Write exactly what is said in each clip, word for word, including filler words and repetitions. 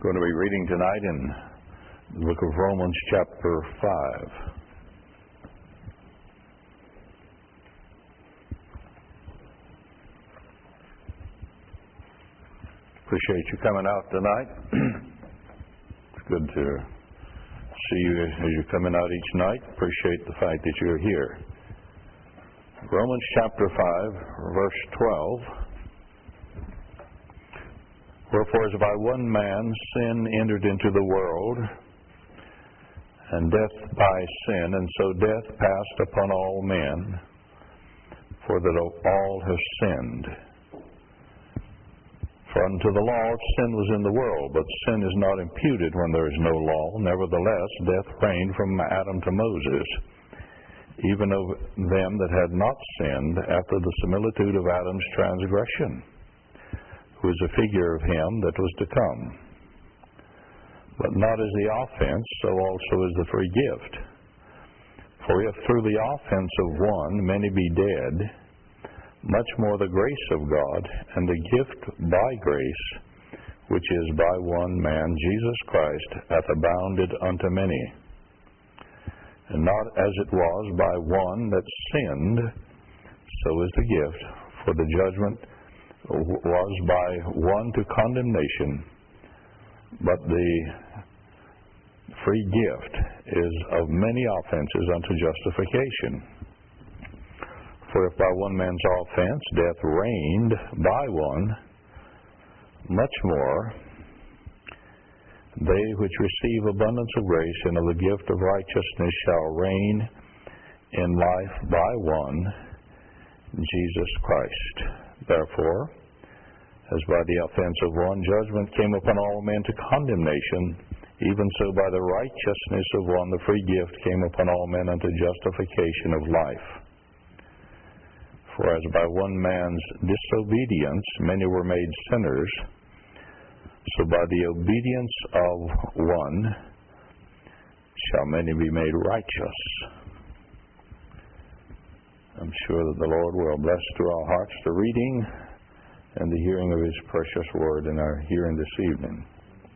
Going to be reading tonight in the book of Romans chapter five. Appreciate you coming out tonight. It's good to see you as you're coming out each night. Appreciate the fact that you're here. Romans chapter five, verse twelve. Wherefore, as by one man sin entered into the world, and death by sin, and so death passed upon all men, for that all have sinned. For unto the law sin was in the world, but sin is not imputed when there is no law. Nevertheless, death reigned from Adam to Moses, even of them that had not sinned, after the similitude of Adam's transgression, who is a figure of him that was to come. But not as the offense, so also is the free gift. For if through the offense of one many be dead, much more the grace of God, and the gift by grace, which is by one man, Jesus Christ, hath abounded unto many. And not as it was by one that sinned, so is the gift. For the judgment was by one to condemnation, but the free gift is of many offenses unto justification. For if by one man's offense death reigned by one, much more they which receive abundance of grace and of the gift of righteousness shall reign in life by one, Jesus Christ. Therefore, as by the offense of one judgment came upon all men to condemnation, even so by the righteousness of one the free gift came upon all men unto justification of life. For as by one man's disobedience many were made sinners, so by the obedience of one shall many be made righteous. I'm sure that the Lord will bless through our hearts the reading and the hearing of His precious word in our hearing this evening.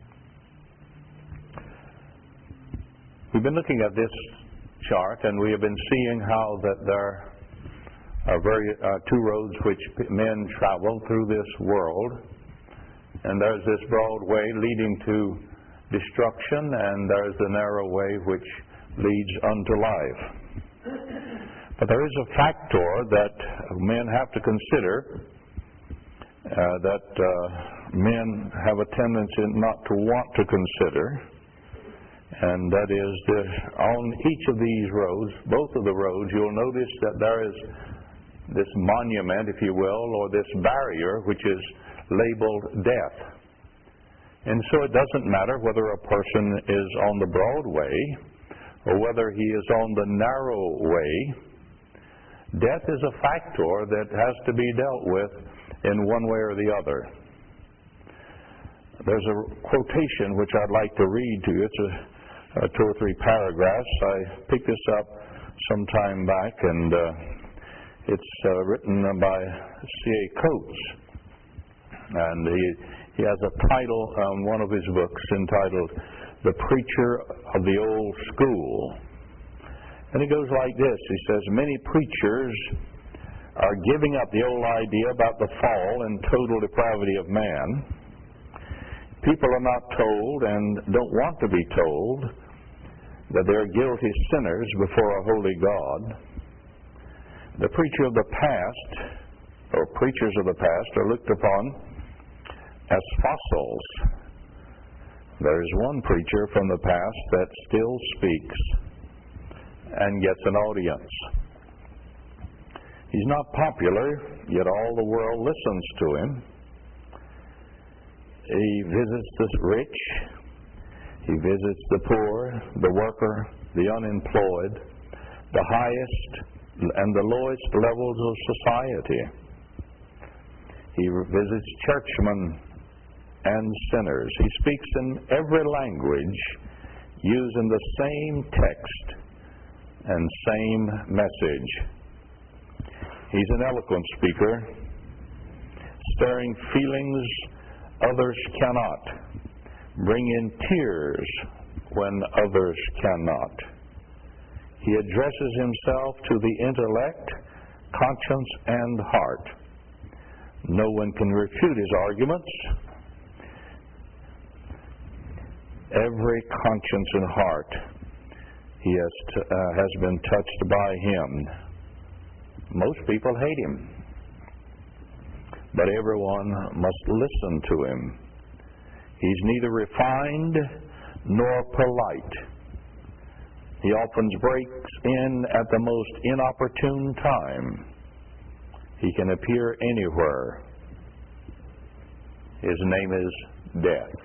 We've been looking at this chart, and we have been seeing how that there are very uh, two roads which men travel through this world, and there's this broad way leading to destruction, and there's the narrow way which leads unto life. But there is a factor that men have to consider, uh, that uh, men have a tendency not to want to consider, and that is that on each of these roads, both of the roads, you'll notice that there is this monument, if you will, or this barrier which is labeled death. And so it doesn't matter whether a person is on the broad way or whether he is on the narrow way. Death is a factor that has to be dealt with in one way or the other. There's a quotation which I'd like to read to you. It's a, a two or three paragraphs. I picked this up some time back, and uh, it's uh, written by C A Coates. And he, he has a title on one of his books entitled The Preacher of the Old School. And it goes like this. He says, many preachers are giving up the old idea about the fall and total depravity of man. People are not told and don't want to be told that they're guilty sinners before a holy God. The preacher of the past, or preachers of the past, are looked upon as fossils. There is one preacher from the past that still speaks and gets an audience. He's not popular, yet all the world listens to him. He visits the rich, he visits the poor, the worker, the unemployed, the highest and the lowest levels of society. He visits churchmen and sinners. He speaks in every language using the same text and same message. He's an eloquent speaker, stirring feelings others cannot, bring in tears when others cannot. He addresses himself to the intellect, conscience, and heart. No one can refute his arguments. Every conscience and heart he has, t- uh, has been touched by him. Most people hate him, but everyone must listen to him. He's neither refined nor polite. He often breaks in at the most inopportune time. He can appear anywhere. His name is Death.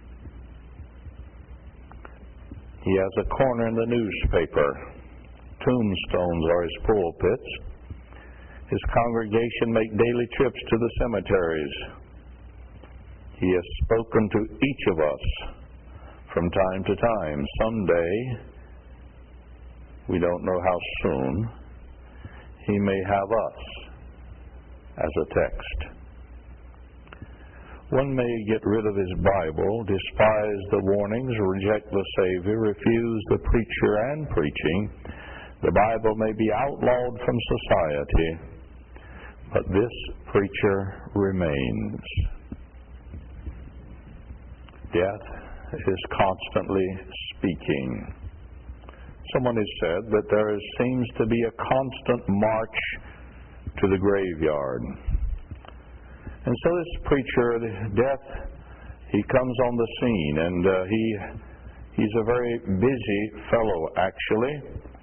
He has a corner in the newspaper. Tombstones are his pulpits. His congregation make daily trips to the cemeteries. He has spoken to each of us from time to time. Someday, we don't know how soon, he may have us as a text. One may get rid of his Bible, despise the warnings, reject the Savior, refuse the preacher and preaching. The Bible may be outlawed from society, but this preacher remains. Death is constantly speaking. Someone has said that there is, seems to be a constant march to the graveyard. And so this preacher, Death, he comes on the scene, and uh, he he's a very busy fellow, actually.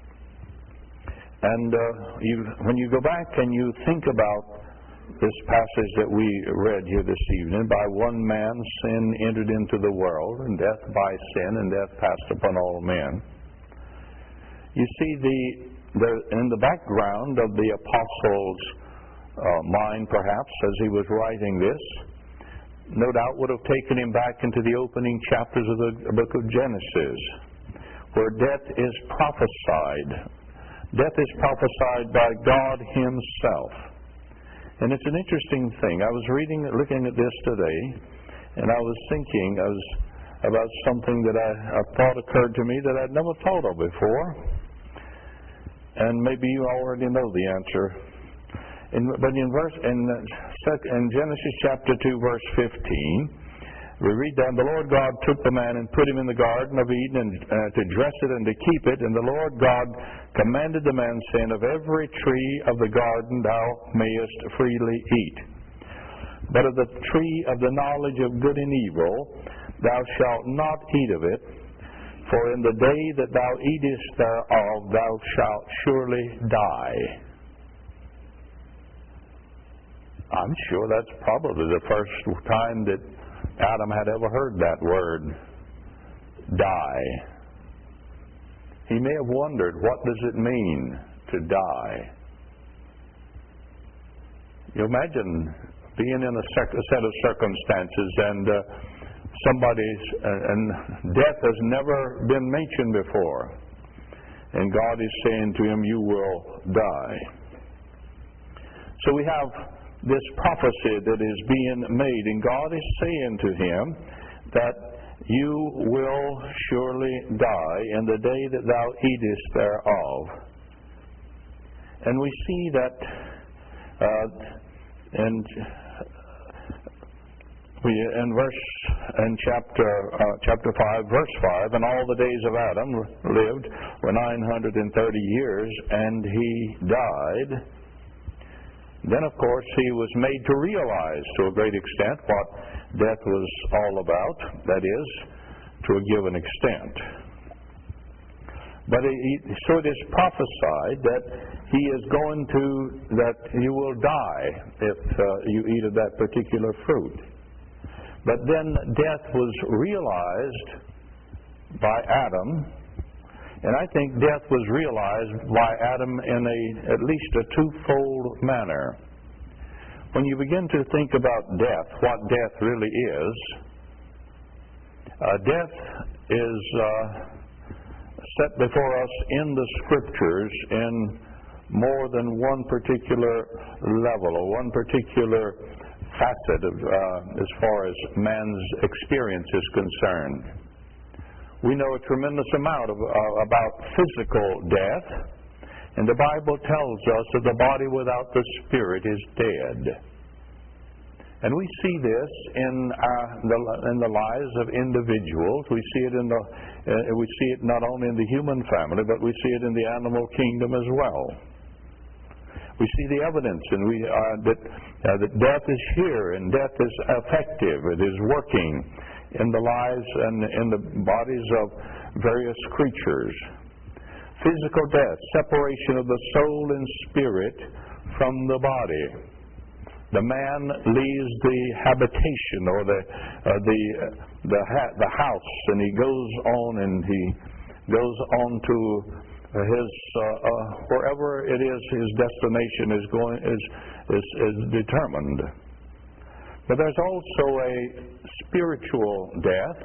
And uh, you, when you go back and you think about this passage that we read here this evening, by one man sin entered into the world, and death by sin, and death passed upon all men. You see, the, the in the background of the apostles' uh, mind, perhaps, as he was writing this, no doubt would have taken him back into the opening chapters of the book of Genesis, where death is prophesied. Death is prophesied by God himself. And it's an interesting thing. I was reading, looking at this today, and I was thinking I was, about something that I, I thought occurred to me that I'd never thought of before. And maybe you already know the answer. In, but in verse in, in Genesis chapter two, verse fifteen, we read that the Lord God took the man and put him in the Garden of Eden and, uh, to dress it and to keep it. And the Lord God commanded the man, saying, of every tree of the garden thou mayest freely eat. But of the tree of the knowledge of good and evil thou shalt not eat of it. For in the day that thou eatest thereof thou shalt surely die. I'm sure that's probably the first time that Adam had ever heard that word, die. He may have wondered, what does it mean to die? You imagine being in a, sec- a set of circumstances and uh, somebody's, uh, and death has never been mentioned before. And God is saying to him, you will die. So we have this prophecy that is being made, and God is saying to him that you will surely die in the day that thou eatest thereof. And we see that uh, in, we, in verse in chapter uh, chapter five, verse five, and all the days of Adam lived were nine hundred and thirty years, and he died. Then, of course, he was made to realize to a great extent what death was all about, that is, to a given extent. But he, so it is prophesied that he is going to, that you will die if uh, you eat of that particular fruit. But then death was realized by Adam. And I think death was realized by Adam in a at least a twofold manner. When you begin to think about death, what death really is, uh, death is uh, set before us in the Scriptures in more than one particular level or one particular facet of, uh, as far as man's experience is concerned. We know a tremendous amount of, uh, about physical death, and the Bible tells us that the body without the spirit is dead. And we see this in, uh, the, in the lives of individuals. We see it in the uh, we see it not only in the human family, but we see it in the animal kingdom as well. We see the evidence, and we uh, that uh, that death is here, and death is effective. It is working in the lives and in the bodies of various creatures. Physical death, separation of the soul and spirit from the body. The man leaves the habitation or the uh, the the ha- the house, and he goes on and he goes on to his uh, uh, wherever it is his destination is going is is, is determined. But there's also a spiritual death,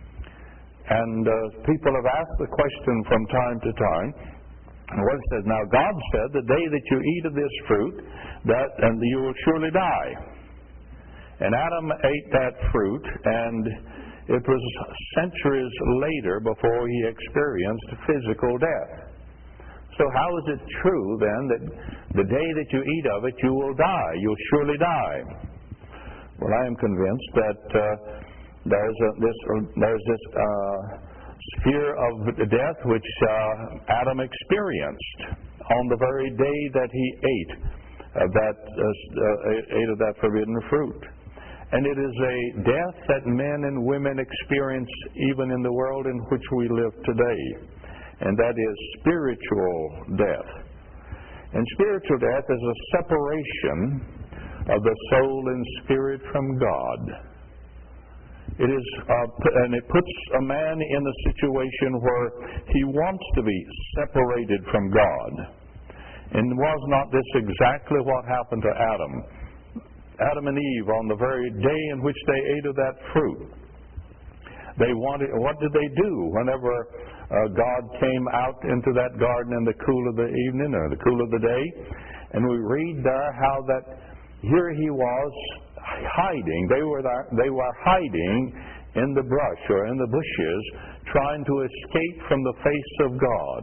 and uh, people have asked the question from time to time. And what it says, now God said, the day that you eat of this fruit, that and you will surely die. And Adam ate that fruit, and it was centuries later before he experienced physical death. So how is it true then that the day that you eat of it, you will die? You'll surely die. Well, I am convinced that uh, there's a, this uh, there's this. Uh, sphere of death which uh, Adam experienced on the very day that he ate uh, that uh, ate of that forbidden fruit. And it is a death that men and women experience even in the world in which we live today, and that is spiritual death. And spiritual death is a separation of the soul and spirit from God. It is, uh, and it puts a man in a situation where he wants to be separated from God. And was not this exactly what happened to Adam? Adam and Eve, on the very day in which they ate of that fruit, they wanted. What did they do whenever uh, God came out into that garden in the cool of the evening or the cool of the day? And we read there how that here he was, hiding. They were there, they were hiding in the brush or in the bushes, trying to escape from the face of God.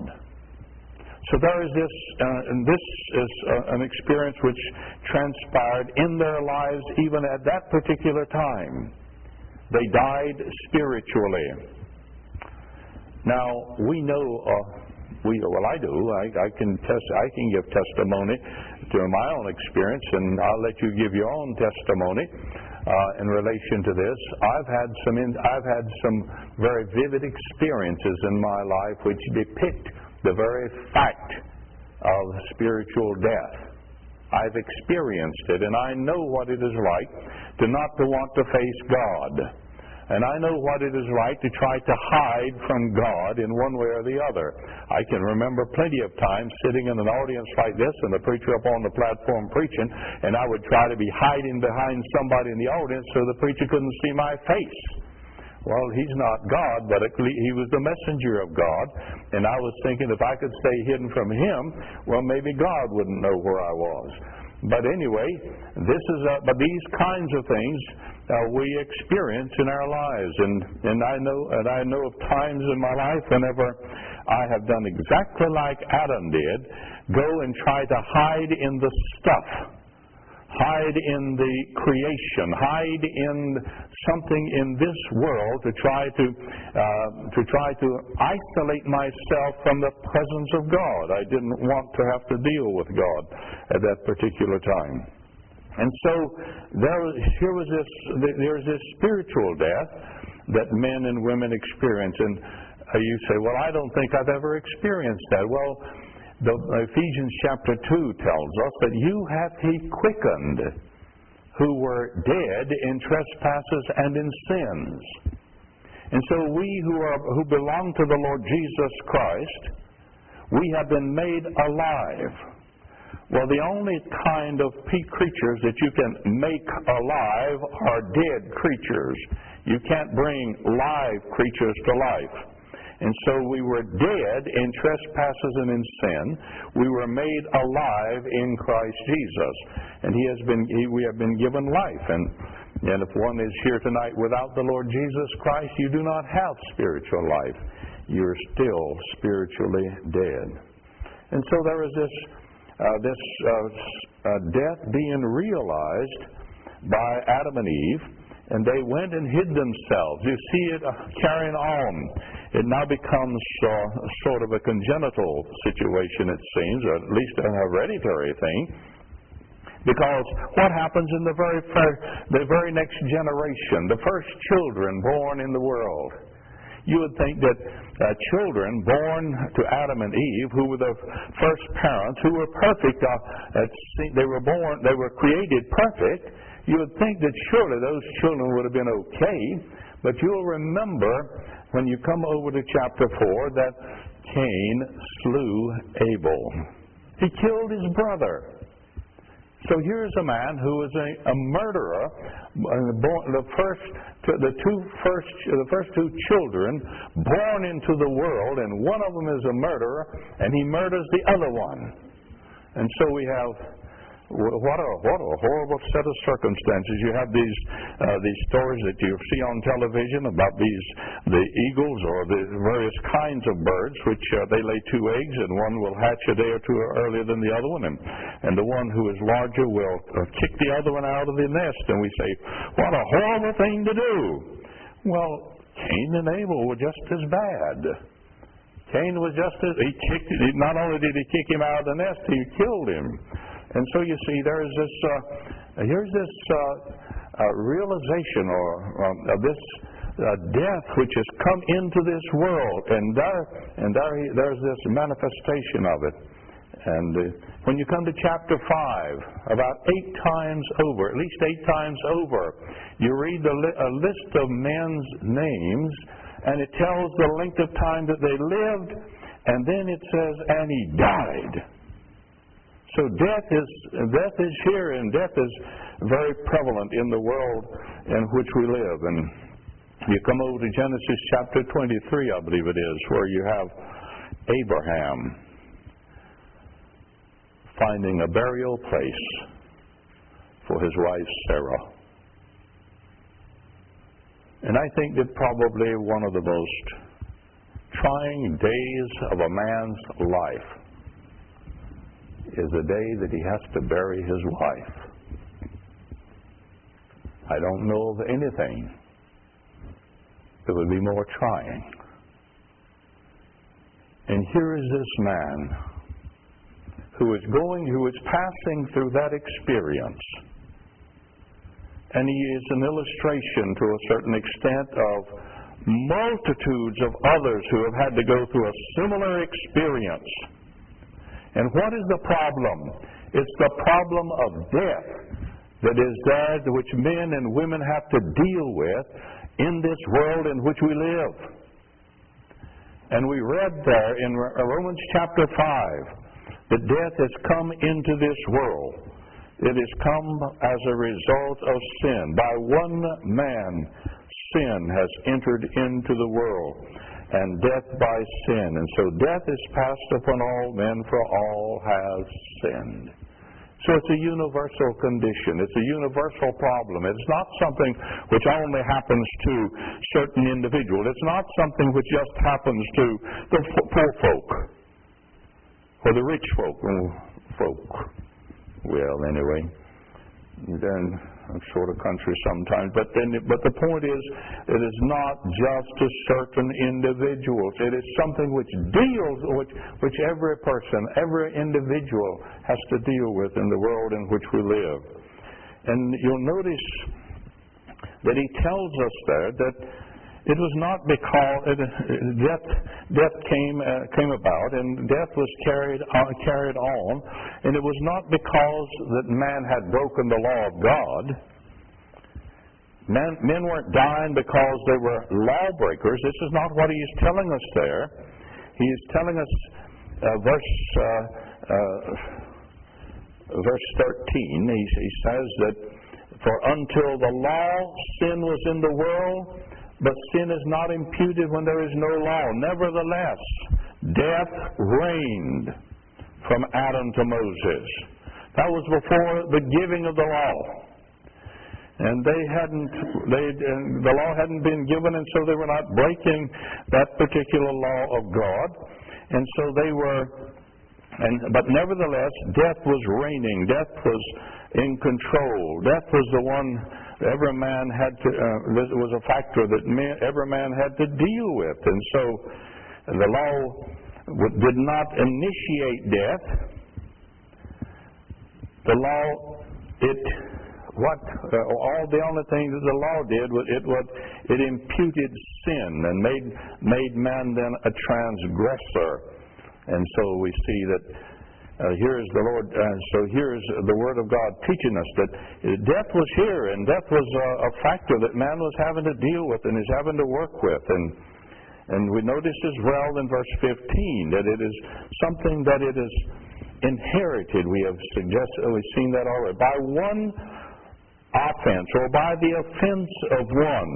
So there is this, uh, and this is uh, an experience which transpired in their lives even at that particular time. They died spiritually. Now we know. Uh, We, well, I do. I, I can test. I can give testimony to my own experience, and I'll let you give your own testimony uh, in relation to this. I've had some. In, I've had some very vivid experiences in my life which depict the very fact of spiritual death. I've experienced it, and I know what it is like to not to want to face God. And I know what it is like to try to hide from God in one way or the other. I can remember plenty of times sitting in an audience like this and the preacher up on the platform preaching, and I would try to be hiding behind somebody in the audience so the preacher couldn't see my face. Well, he's not God, but he was the messenger of God, and I was thinking if I could stay hidden from him, well, maybe God wouldn't know where I was. But anyway, this is a, but these kinds of things uh, we experience in our lives, and and I know and I know of times in my life whenever I have done exactly like Adam did, go and try to hide in the stuff, hide in the creation, hide in something in this world to try to uh, to try to isolate myself from the presence of God. I didn't want to have to deal with God at that particular time. And so there was, here was this, there is this spiritual death that men and women experience. And uh, you say, well, I don't think I've ever experienced that. Well, the Ephesians chapter two tells us that you have He quickened who were dead in trespasses and in sins. And so we who are who belong to the Lord Jesus Christ, we have been made alive. Well, the only kind of creatures that you can make alive are dead creatures. You can't bring live creatures to life. And so we were dead in trespasses and in sin. We were made alive in Christ Jesus. And he has been, he, we have been given life. And, and if one is here tonight without the Lord Jesus Christ, you do not have spiritual life. You're still spiritually dead. And so there is this, uh, this uh, uh, death being realized by Adam and Eve. And they went and hid themselves. You see it uh, carrying on. It now becomes uh, sort of a congenital situation, it seems, or at least a hereditary thing. Because what happens in the very first, the very next generation, the first children born in the world? You would think that uh, children born to Adam and Eve, who were the first parents, who were perfect, uh, at, they were born, they were created perfect. You would think that surely those children would have been okay, but you'll remember when you come over to chapter four that Cain slew Abel. He killed his brother. So here's a man who is a, a murderer. The first, the two first, the first two children born into the world, and one of them is a murderer, and he murders the other one. And so we have. What a what a horrible set of circumstances. You have these uh, these stories that you see on television about these the eagles or the various kinds of birds, which uh, they lay two eggs, and one will hatch a day or two earlier than the other one, and, and the one who is larger will uh, kick the other one out of the nest. And we say, what a horrible thing to do. Well, Cain and Abel were just as bad. Cain was just as he kicked. Not only did he kick him out of the nest, he killed him. And so you see, there is this, uh, here's this uh, uh, realization or um, of this uh, death which has come into this world, and there, and there, there's this manifestation of it. And uh, when you come to chapter five, about eight times over, at least eight times over, you read the li- a list of men's names, and it tells the length of time that they lived, and then it says, and he died. So death is death is here, and death is very prevalent in the world in which we live. And you come over to Genesis chapter twenty-three, I believe it is, where you have Abraham finding a burial place for his wife Sarah. And I think that probably one of the most trying days of a man's life is the day that he has to bury his wife. I don't know of anything that would be more trying. And here is this man who is going, who is passing through that experience. And he is an illustration to a certain extent of multitudes of others who have had to go through a similar experience. And what is the problem? It's the problem of death that is there, which men and women have to deal with in this world in which we live. And we read there in Romans chapter five that death has come into this world. It has come as a result of sin. By one man, sin has entered into the world, and death by sin. And so death is passed upon all men, for all have sinned. So it's a universal condition. It's a universal problem. It's not something which only happens to certain individuals. It's not something which just happens to the poor folk or the rich folk. folk. Well, anyway, then sort of country sometimes, but then, but the point is, it is not just to certain individuals. It is something which deals, which, which every person, every individual has to deal with in the world in which we live. And you'll notice that he tells us there that it was not because it, death death came uh, came about, and death was carried on, carried on, and it was not because that man had broken the law of God. Men, men weren't dying because they were lawbreakers. This is not what he is telling us there. He is telling us, uh, verse uh, uh, verse thirteen. He, he says that, for until the law, sin was in the world. But sin is not imputed when there is no law. Nevertheless, death reigned from Adam to Moses. That was before the giving of the law. And they hadn't, they, the law hadn't been given, and so they were not breaking that particular law of God. And so they were, and but nevertheless, death was reigning. Death was in control. Death was the one every man had to, uh, this was a factor that man, every man had to deal with. And so the law w- did not initiate death. The law, it, what, uh, all the only thing that the law did was it, was, it imputed sin and made, made man then a transgressor. And so we see that Uh, here is the Lord, uh, so here is the Word of God teaching us that death was here, and death was uh, a factor that man was having to deal with and is having to work with. And and we notice as well in verse fifteen that it is something that it is inherited. We have suggested, we've seen that already. By one offense, or by the offense of one.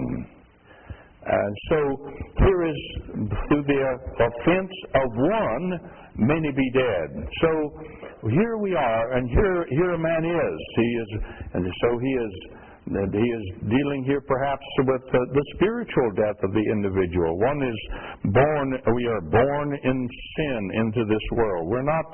And so here is, through the offense of one, many be dead. So here we are, and here here a man is. He is, and so he is. He is dealing here perhaps with uh, the spiritual death of the individual. One is born. We are born in sin into this world. We're not.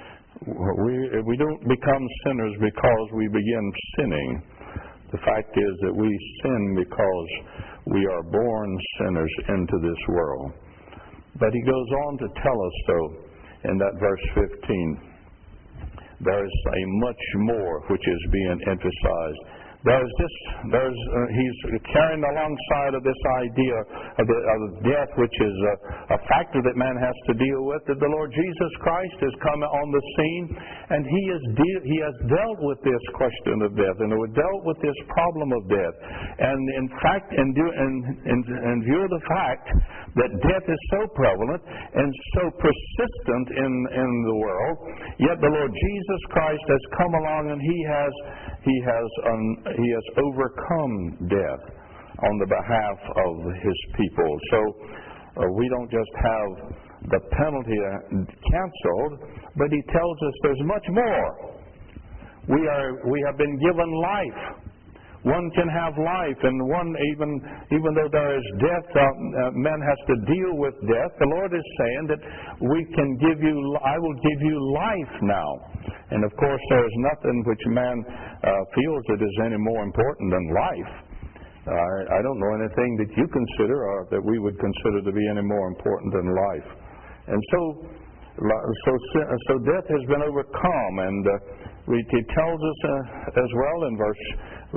We we don't become sinners because we begin sinning. The fact is that we sin because we are born sinners into this world. But he goes on to tell us, though, in that verse fifteen, there is a much more which is being emphasized. There's this, there's, uh, he's carrying alongside of this idea of, the, of death, which is a, a factor that man has to deal with, that the Lord Jesus Christ has come on the scene, and he, is de- he has dealt with this question of death, and dealt with this problem of death. And in fact, in, do, in, in, in view of the fact that death is so prevalent and so persistent in, in the world, yet the Lord Jesus Christ has come along and he has he has um, he has overcome death on the behalf of his people. So uh, we don't just have the penalty canceled, but he tells us there's much more. We are we have been given life. One can have life, and one, even even though there is death, uh, uh, man has to deal with death. The Lord is saying that we can give you, I will give you life now. And of course, there is nothing which man uh, feels that is any more important than life. Uh, I don't know anything that you consider or that we would consider to be any more important than life. And so, so, so death has been overcome, and uh, he tells us uh, as well in verse. Uh,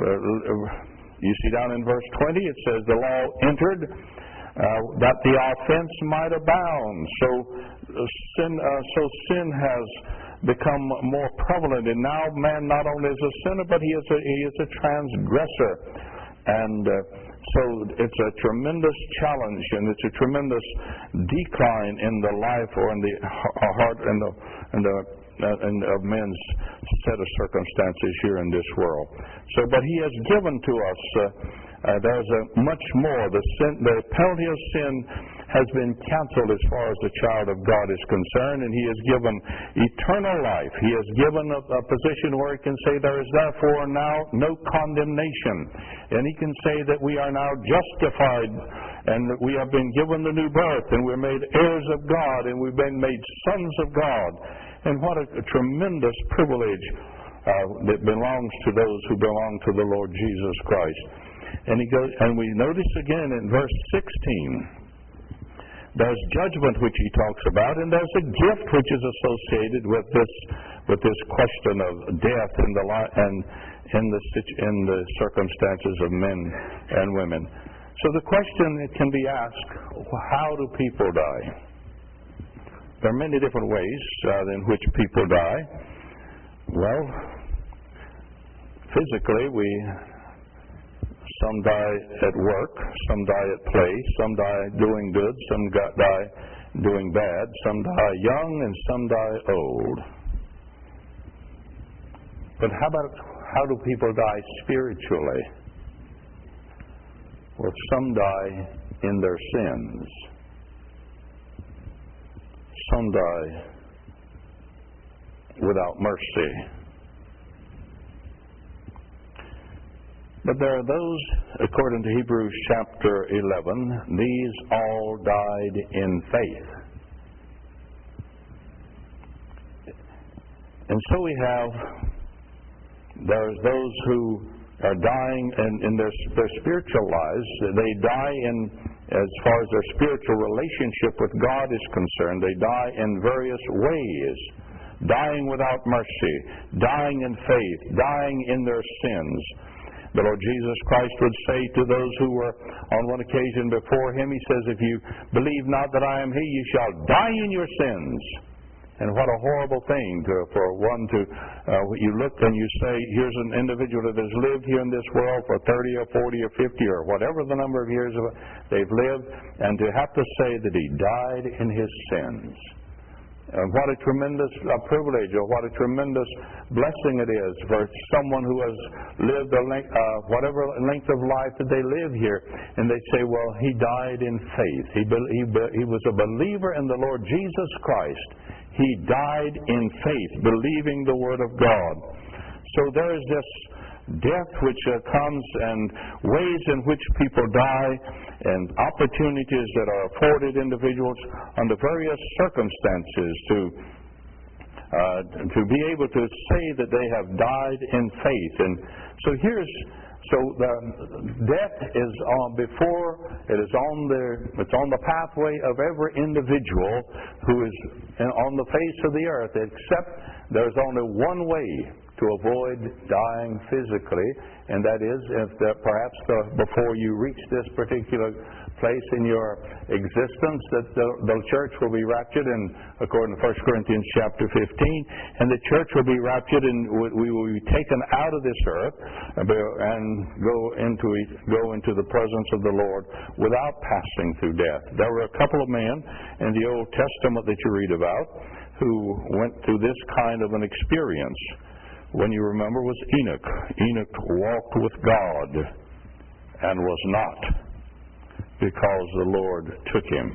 you see down in verse twenty, it says the law entered uh, that the offense might abound. So uh, sin, uh, so sin has become more prevalent, and now man not only is a sinner, but he is a, he is a transgressor, and uh, so it's a tremendous challenge, and it's a tremendous decline in the life or in the heart and the and the and of men's set of circumstances here in this world. So, but he has given to us, uh, uh, there's a much more. The sin, the penalty of sin has been canceled as far as the child of God is concerned, and he has given eternal life. He has given a, a position where he can say there is therefore now no condemnation. And he can say that we are now justified, and that we have been given the new birth, and we're made heirs of God, and we've been made sons of God. And what a, a tremendous privilege uh, that belongs to those who belong to the Lord Jesus Christ. And he goes, and we notice again in verse sixteen, there's judgment which he talks about, and there's a gift which is associated with this with this question of death in the li- and in the in the circumstances of men and women. So the question that can be asked: how do people die? There are many different ways uh, in which people die. Well, physically, we some die at work, some die at play, some die doing good, some got, die doing bad, some die young, and some die old. But how about how do people die spiritually? Well, some die in their sins. Some die without mercy. But there are those, according to Hebrews chapter eleven, these all died in faith. And so we have, there's those who are dying in, in their, their spiritual lives. They die in, as far as their spiritual relationship with God is concerned, they die in various ways. Dying without mercy, dying in faith, dying in their sins. The Lord Jesus Christ would say to those who were on one occasion before Him, He says, if you believe not that I am He, you shall die in your sins. And what a horrible thing to, for one to, uh, you look and you say, here's an individual that has lived here in this world for thirty or forty or fifty or whatever the number of years they've lived, and to have to say that he died in his sins. And what a tremendous uh, privilege, or what a tremendous blessing it is for someone who has lived a length, uh, whatever length of life that they live here, and they say, well, he died in faith. He, be- he, be- he was a believer in the Lord Jesus Christ. He died in faith, believing the Word of God. So there is this death which uh, comes, and ways in which people die, and opportunities that are afforded individuals under various circumstances to uh, to be able to say that they have died in faith. And so here's so the death is on before it is on the it's on the pathway of every individual who is on the face of the earth, except there's only one way to avoid dying physically, and that is if the, perhaps the, before you reach this particular place in your existence, that the, the church will be raptured, and according to First Corinthians chapter fifteen, and the church will be raptured, and we will be taken out of this earth and go into go into the presence of the Lord without passing through death. There were a couple of men in the Old Testament that you read about who went through this kind of an experience. One you remember was Enoch. Enoch walked with God and was not, because the Lord took him.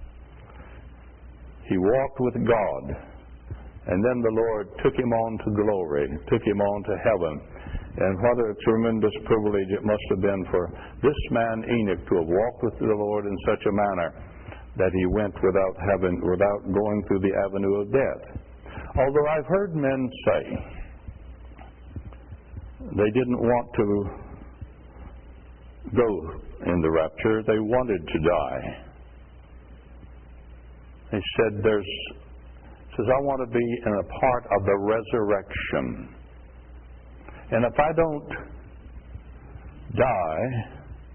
He walked with God, and then the Lord took him on to glory, took him on to heaven. And what a tremendous privilege it must have been for this man Enoch to have walked with the Lord in such a manner that he went without having, without going through the avenue of death. Although I've heard men say they didn't want to go in the rapture, they wanted to die. He said, "There's," says, "I want to be in a part of the resurrection. And if I don't die,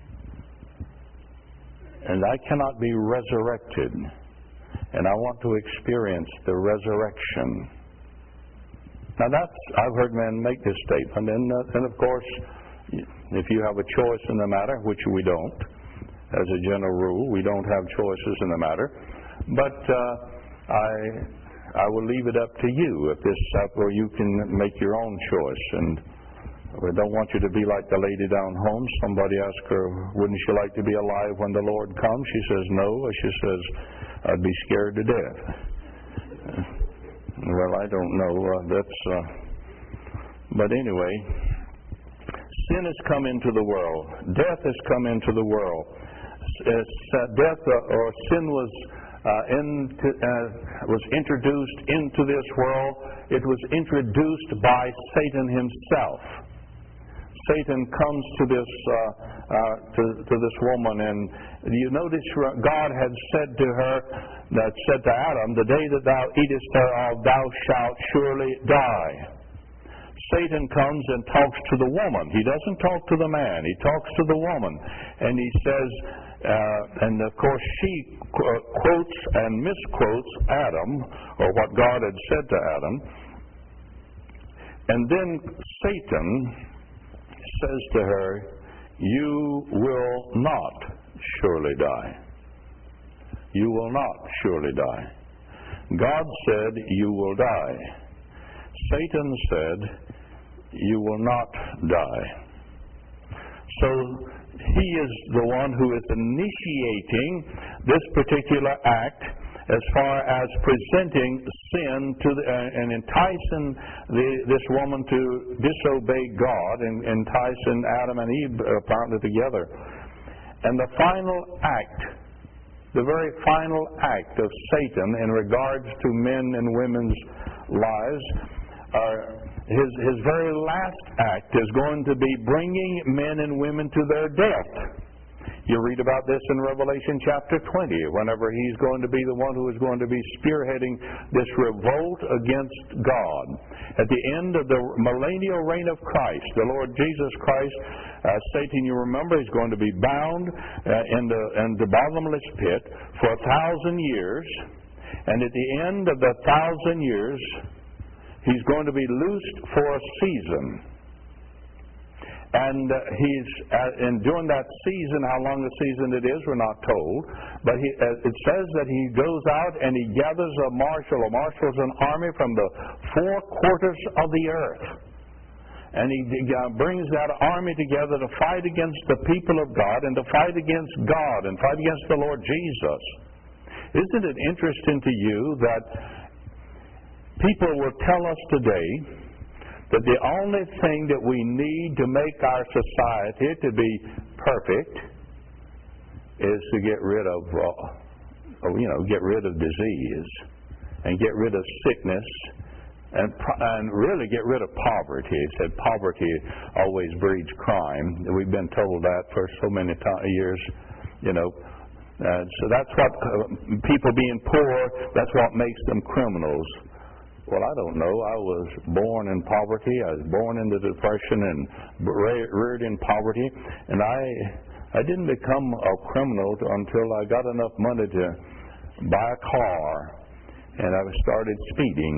and I cannot be resurrected, and I want to experience the resurrection." Now that's, I've heard men make this statement, and, uh, and of course, if you have a choice in the matter, which we don't, as a general rule, we don't have choices in the matter, but uh, I I will leave it up to you if this uh, where you can make your own choice. And we don't want you to be like the lady down home. Somebody asked her, "Wouldn't she like to be alive when the Lord comes?" She says, "No." She says, "I'd be scared to death." Well, I don't know. Uh, that's, uh, but anyway, sin has come into the world. Death has come into the world. Uh, death uh, or sin was uh, into, uh, was introduced into this world. It was introduced by Satan himself. Satan comes to this uh, uh, to, to this woman, and you notice God had said to her, that said to Adam, "The day that thou eatest thereof, thou shalt surely die." Satan comes and talks to the woman. He doesn't talk to the man. He talks to the woman, and he says, uh, and of course she qu- quotes and misquotes Adam, or what God had said to Adam, and then Satan says to her, "You will not surely die. You will not surely die." God said, "You will die." Satan said, "You will not die." So he is the one who is initiating this particular act as far as presenting sin to the, uh, and enticing the, this woman to disobey God, and enticing Adam and Eve apparently together. And the final act, the very final act of Satan in regards to men and women's lives, uh, his, his very last act is going to be bringing men and women to their death. You read about this in Revelation chapter twenty, whenever he's going to be the one who is going to be spearheading this revolt against God. At the end of the millennial reign of Christ, the Lord Jesus Christ, uh, Satan, you remember, is going to be bound uh, in, the, in the bottomless pit for a thousand years. And at the end of the thousand years, he's going to be loosed for a season. And uh, he's, uh, and during that season, how long the season it is, we're not told. But he, uh, it says that he goes out and he gathers a marshal, or marshals an army from the four quarters of the earth. And he uh, brings that army together to fight against the people of God, and to fight against God, and fight against the Lord Jesus. Isn't it interesting to you that people will tell us today that the only thing that we need to make our society to be perfect is to get rid of, uh, you know, get rid of disease, and get rid of sickness, and and really get rid of poverty. He said poverty always breeds crime. We've been told that for so many t- years, you know. Uh, so that's what uh, people being poor, that's what makes them criminals. Well, I don't know. I was born in poverty. I was born into depression and reared in poverty. And I I didn't become a criminal until I got enough money to buy a car. And I started speeding.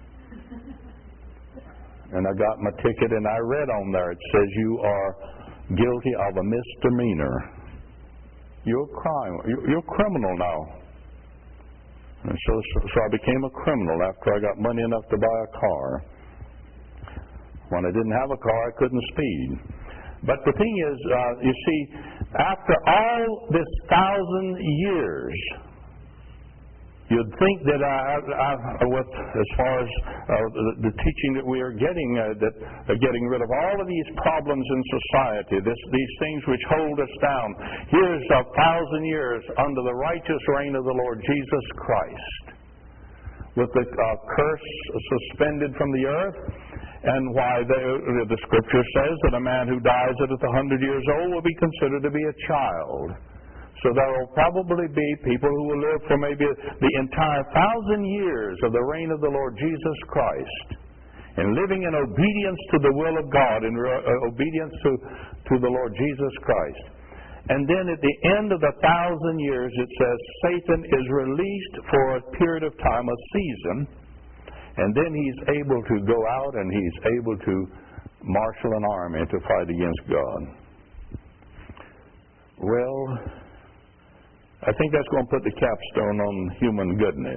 And I got my ticket, and I read on there, it says you are guilty of a misdemeanor. You're a crime. You're a criminal now. And so, so, so I became a criminal after I got money enough to buy a car. When I didn't have a car, I couldn't speed. But the thing is, uh, you see, after all this thousand years, you'd think that I, I, with as far as uh, the, the teaching that we are getting, uh, that uh, getting rid of all of these problems in society, this, these things which hold us down. Here's a thousand years under the righteous reign of the Lord Jesus Christ, with the uh, curse suspended from the earth, and why they, the Scripture says that a man who dies at a hundred years old will be considered to be a child. So there will probably be people who will live for maybe the entire thousand years of the reign of the Lord Jesus Christ, and living in obedience to the will of God, and uh, obedience to, to the Lord Jesus Christ. And then at the end of the thousand years, it says Satan is released for a period of time, a season, and then he's able to go out and he's able to marshal an army to fight against God. Well, I think that's going to put the capstone on human goodness,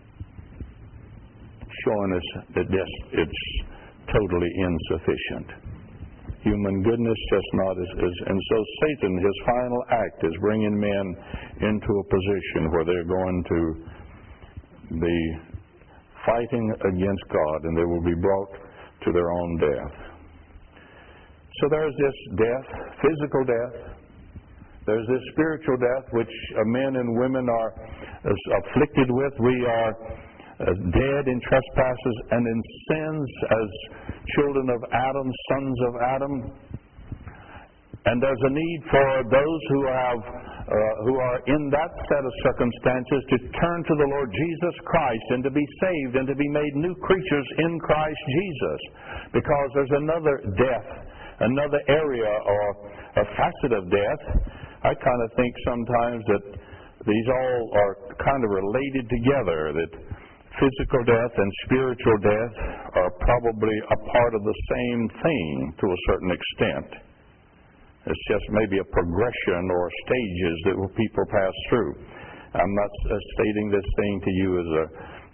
showing us that this, it's totally insufficient. Human goodness just not is, is, and so Satan, his final act is bringing men into a position where they're going to be fighting against God, and they will be brought to their own death. So there's this death, physical death. There's this spiritual death which men and women are afflicted with. We are dead in trespasses and in sins as children of Adam, sons of Adam. And there's a need for those who have, uh, who are in that set of circumstances to turn to the Lord Jesus Christ and to be saved and to be made new creatures in Christ Jesus. Because there's another death, another area or a facet of death. I kind of think sometimes that these all are kind of related together, that physical death and spiritual death are probably a part of the same thing to a certain extent. It's just maybe a progression or stages that people pass through. I'm not uh, stating this thing to you as a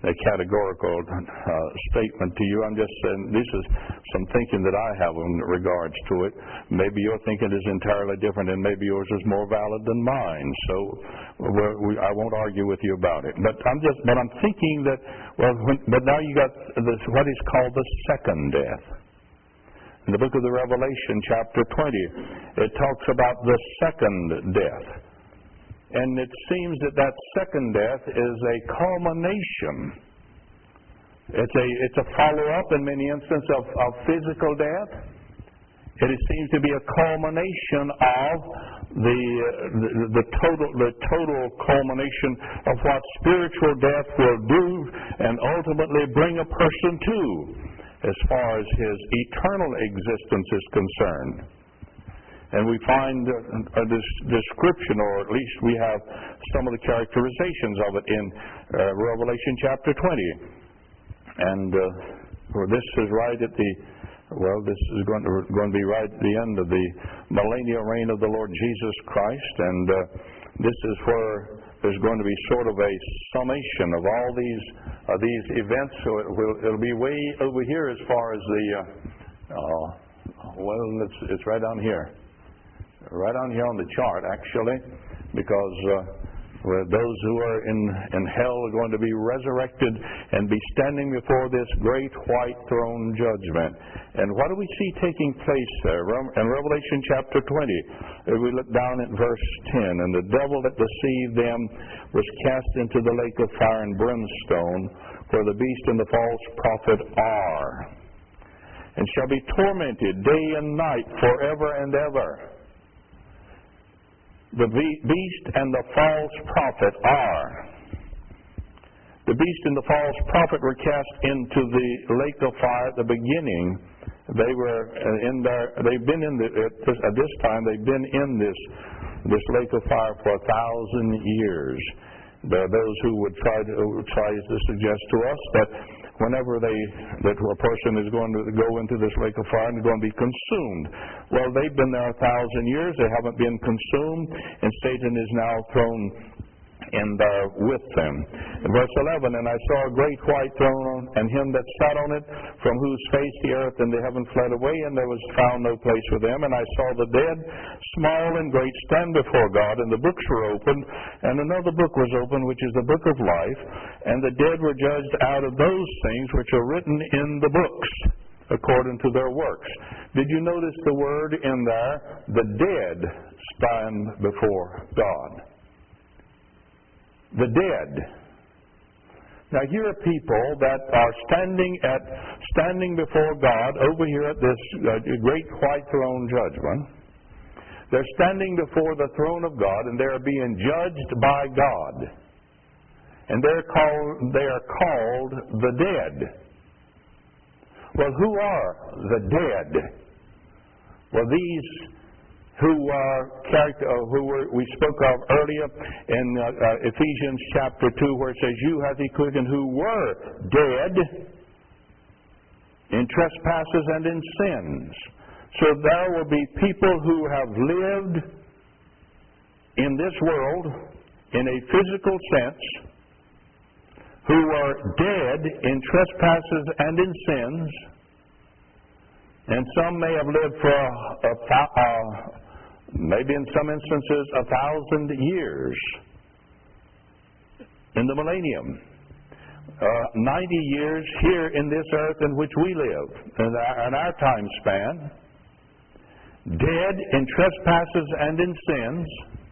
a categorical uh, statement to you. I'm just saying this is some thinking that I have in regards to it. Maybe your thinking is entirely different, and maybe yours is more valid than mine. So we're, we, I won't argue with you about it. But I'm just, but I'm thinking that, well, when, but now you got this, what is called the second death. In the book of the Revelation, chapter twenty, it talks about the second death. And it seems that that second death is a culmination. It's a, it's a follow-up in many instances of, of physical death. It seems to be a culmination of the, the, the, total, the total culmination of what spiritual death will do and ultimately bring a person to as far as his eternal existence is concerned. And we find a, a description, or at least we have some of the characterizations of it in uh, Revelation chapter twenty. And uh, well, this is right at the, well, this is going to, going to be right at the end of the millennial reign of the Lord Jesus Christ. And uh, this is where there's going to be sort of a summation of all these uh, these events. So it will, it'll be way over here as far as the, uh, uh, well, it's, it's right down here. Right on here on the chart, actually, because uh, those who are in, in hell are going to be resurrected and be standing before this great white throne judgment. And what do we see taking place there? In Revelation chapter twenty, if we look down at verse ten, and the devil that deceived them was cast into the lake of fire and brimstone, where the beast and the false prophet are, and shall be tormented day and night forever and ever. The beast and the false prophet are. The beast and the false prophet were cast into the lake of fire at the beginning. They were in there. They've been in the, at, this, at this time. They've been in this this lake of fire for a thousand years. There are those who would try to try to suggest to us that whenever they that a person is going to go into this lake of fire and is going to be consumed. Well, they've been there a thousand years. They haven't been consumed, and Satan is now thrown in there with them. In verse eleven, and I saw a great white throne, and him that sat on it, from whose face the earth and the heaven fled away, and there was found no place for them. And I saw the dead, small and great, stand before God, and the books were opened, and another book was opened, which is the book of life, and the dead were judged out of those things which are written in the books, according to their works. Did you notice the word in there? The dead stand before God. The dead. Now here are people that are standing at standing before God over here at this uh, great white throne judgment. They're standing before the throne of God, and they're being judged by God. And they're called they are called the dead. Well, who are the dead? Well, these who are character, uh, who were, we spoke of earlier in uh, uh, Ephesians chapter two, where it says, "You hath he quickened who were dead in trespasses and in sins." So there will be people who have lived in this world in a physical sense, who are dead in trespasses and in sins, and some may have lived for a, a, a maybe in some instances a thousand years in the millennium. Uh, ninety years here in this earth in which we live, in our, in our time span, dead in trespasses and in sins,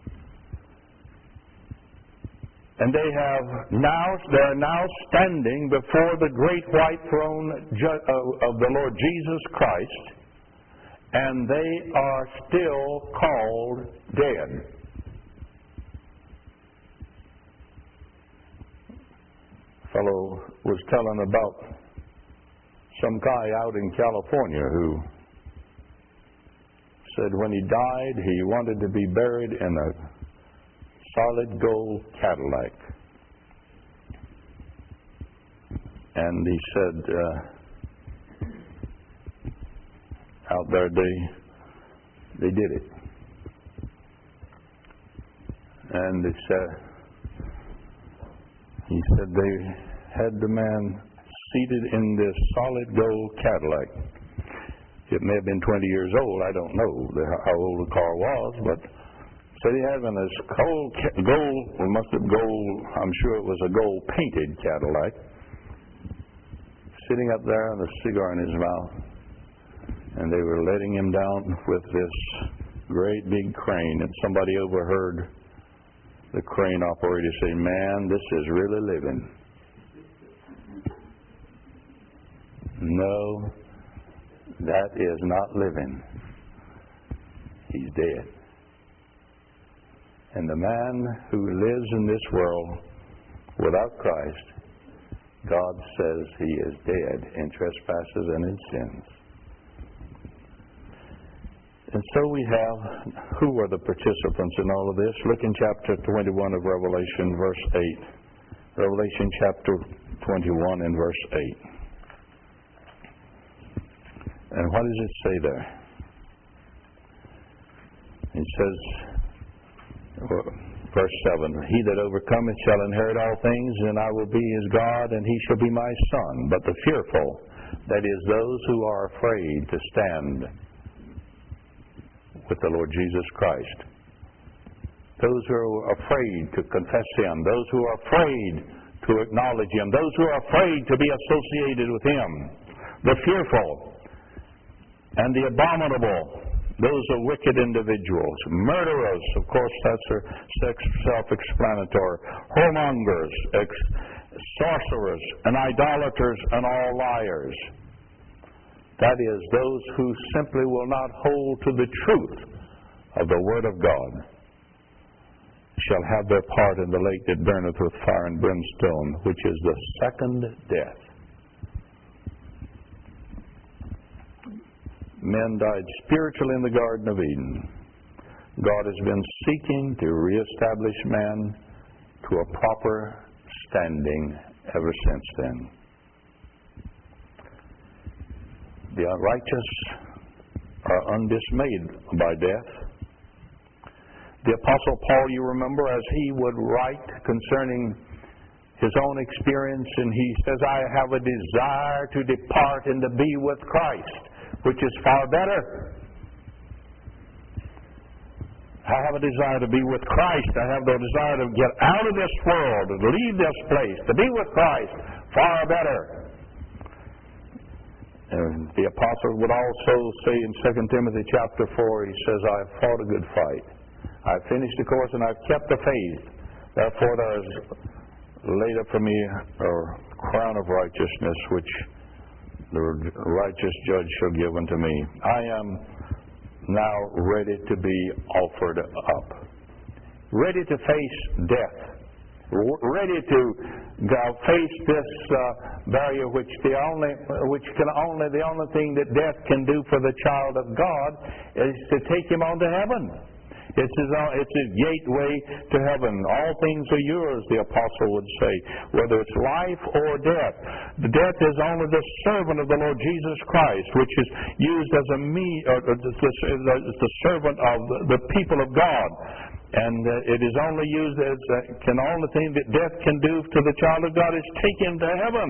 and they have now they are now standing before the great white throne of the Lord Jesus Christ, and they are still called dead. A fellow was telling about some guy out in California who said when he died he wanted to be buried in a solid gold Cadillac. And he said uh, out there they they did it. And he said he said they had the man seated in this solid gold Cadillac. It may have been twenty years old. I don't know how old the car was, but said he had in this gold, gold, it must have gold, I'm sure it was a gold-painted Cadillac, sitting up there with a cigar in his mouth, and they were letting him down with this great big crane, and somebody overheard the crane operator say, "Man, this is really living." No, that is not living. He's dead. And the man who lives in this world without Christ, God says he is dead in trespasses and in sins. And so we have, who are the participants in all of this? Look in chapter twenty-one of Revelation, verse eight. Revelation chapter twenty-one and verse eight. And what does it say there? It says, verse seven, "He that overcometh shall inherit all things, and I will be his God, and he shall be my son. But the fearful, that is, those who are afraid to stand with the Lord Jesus Christ, those who are afraid to confess him, those who are afraid to acknowledge him, those who are afraid to be associated with him, the fearful and the abominable, those are wicked individuals, murderers, of course that's self-explanatory, whoremongers, ex- sorcerers, and idolaters, and all liars. That is, those who simply will not hold to the truth of the Word of God shall have their part in the lake that burneth with fire and brimstone, which is the second death. Men died spiritually in the Garden of Eden. God has been seeking to reestablish man to a proper standing ever since then. The unrighteous are undismayed by death. The Apostle Paul, you remember, as he would write concerning his own experience, and he says, "I have a desire to depart and to be with Christ, which is far better." I have a desire to be with Christ. I have the desire to get out of this world, to leave this place, to be with Christ, far better. And the apostle would also say in Second Timothy chapter four, he says, "I have fought a good fight. I have finished the course and I have kept the faith. Therefore there is laid up for me a crown of righteousness, which the righteous judge shall give unto me. I am now ready to be offered up, ready to face death, ready to uh, face this uh, barrier, which the only, which can only, the only thing that death can do for the child of God is to take him on to heaven. It's his, it's his gateway to heaven. All things are yours, the apostle would say, whether it's life or death. The death is only the servant of the Lord Jesus Christ, which is used as a me, or the, the, the servant of the people of God. And uh, it is only used as uh, can only thing that death can do to the child of God is take him to heaven.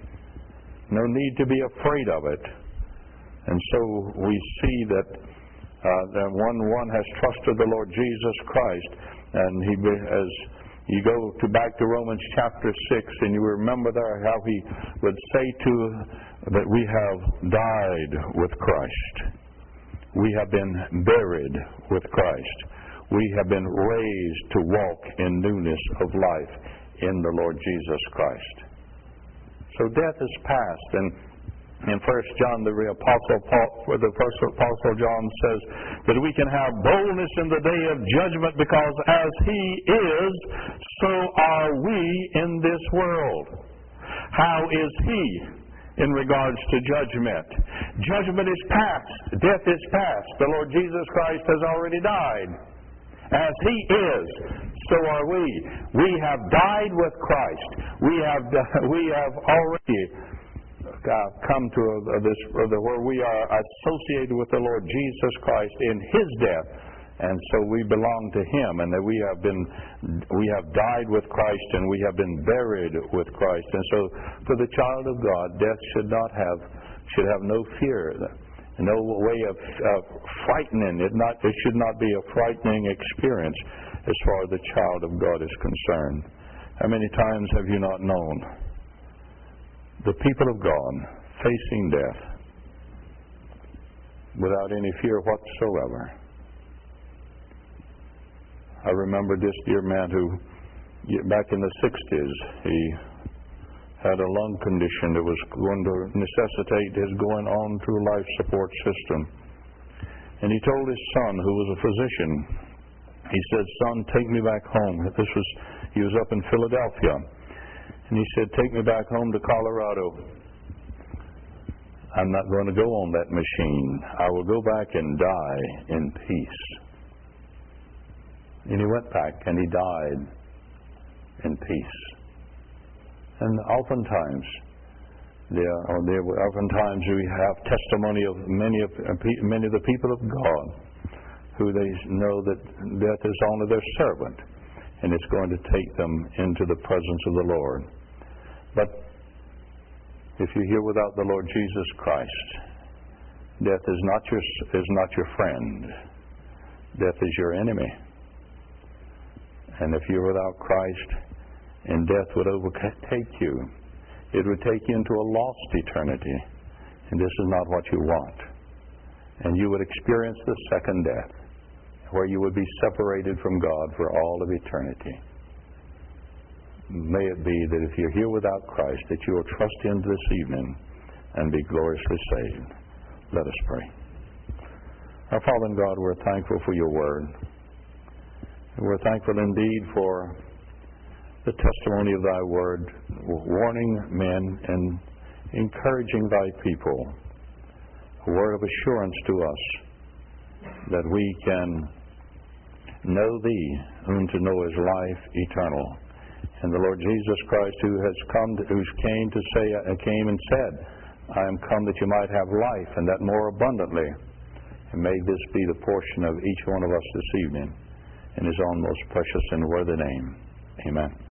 No need to be afraid of it. And so we see that uh, that one one has trusted the Lord Jesus Christ, and he as you go to back to Romans chapter six, and you remember there how he would say to that we have died with Christ, we have been buried with Christ. We have been raised to walk in newness of life in the Lord Jesus Christ. So death is past. And in First John, the apostle Paul, the first apostle John says that we can have boldness in the day of judgment, because as he is, so are we in this world. How is he in regards to judgment? Judgment is past. Death is past. The Lord Jesus Christ has already died. As he is, so are we. We have died with Christ. We have we have already uh, come to a, a this where we are associated with the Lord Jesus Christ in his death And so we belong to Him, and that we have been, we have died with Christ, and we have been buried with Christ. And so, for the child of God, death should not have, should have no fear, no way of uh, frightening. It not, it should not be a frightening experience as far as the child of God is concerned. How many times have you not known the people of God facing death without any fear whatsoever? I remember this dear man who, back in the sixties, he had a lung condition that was going to necessitate his going on to a life support system. And he told his son, who was a physician, he said, "Son, take me back home." This was, he was up in Philadelphia. And he said, "Take me back home to Colorado. I'm not going to go on that machine. I will go back and die in peace." And he went back and he died in peace. And oftentimes, there, or there, oftentimes we have testimony of many of many of the people of God, who they know that death is only their servant, and it's going to take them into the presence of the Lord. But if you're here without the Lord Jesus Christ, death is not your is not your friend. Death is your enemy. And if you're without Christ, and death would overtake you, it would take you into a lost eternity. And this is not what you want. And you would experience the second death, where you would be separated from God for all of eternity. May it be that if you're here without Christ, that you will trust Him this evening and be gloriously saved. Let us pray. Our Father and God, we're thankful for your word. We're thankful indeed for the testimony of thy word, warning men and encouraging thy people. A word of assurance to us that we can know thee, whom to know is life eternal. And the Lord Jesus Christ, who has come, to, who came to say, uh, came and said, "I am come that you might have life, and that more abundantly." And may this be the portion of each one of us this evening. In His own most precious and worthy name. Amen.